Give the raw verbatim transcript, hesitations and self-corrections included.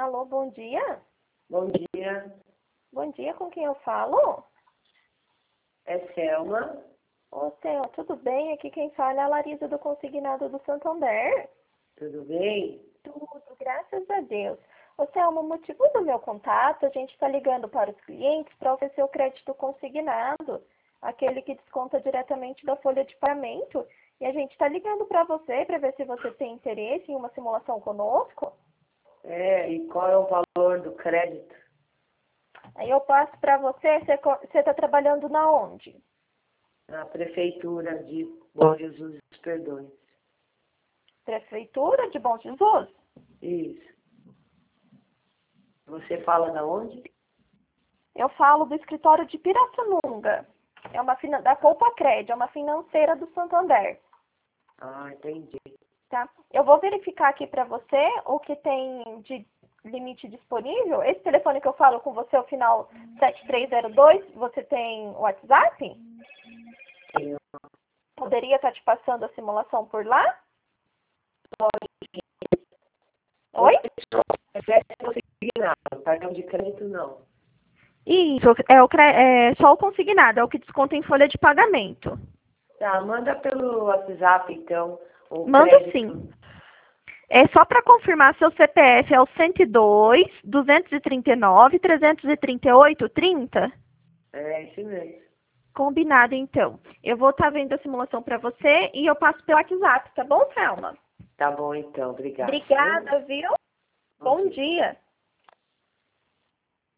Alô, bom dia. Bom dia, Bom dia, com quem eu falo? é Selma. Ô, Theo, tudo bem? Aqui quem fala é a Larisa do Consignado do Santander. Tudo bem? Tudo, graças a Deus. Ô, Thelma, o motivo do meu contato, a gente está ligando para os clientes para oferecer o crédito consignado, aquele que desconta diretamente da folha de pagamento. E a gente está ligando para você para ver se você tem interesse em uma simulação conosco. É, e qual é o valor do crédito? Aí eu passo para você, você está trabalhando na onde? Na prefeitura de Bom Jesus dos Perdões. Prefeitura de Bom Jesus? Isso. Você fala da onde? Eu falo do escritório de Pirassununga. É uma fina... da Colpacred, é uma financeira do Santander. Ah, entendi. Tá? Eu vou verificar aqui para você o que tem de limite disponível. Esse telefone que eu falo com você, o final sete três zero dois, você tem WhatsApp? Eu Poderia estar te passando a simulação por lá? Oi? É crédito consignado, cartão de crédito não. Isso, é, o, cre- é só o consignado, é o que desconta em folha de pagamento. Tá, manda pelo WhatsApp então o Mando crédito. sim. É só para confirmar seu C P F é o cento e dois, duzentos e trinta e nove, trezentos e trinta e oito, trinta? É isso mesmo. Combinado, então. Eu vou estar vendo a simulação para você e eu passo pelo WhatsApp, tá bom, Thelma? Tá bom então, obrigado. Obrigada, viu? Bom dia.